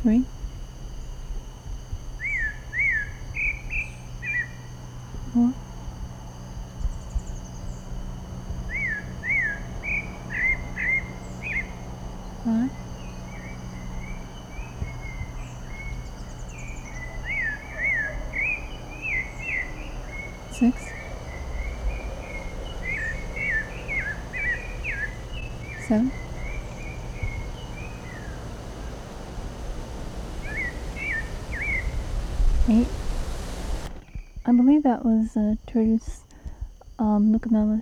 3, 4, 5, 6, 7, 8. I believe that was Turdus Nucamellus.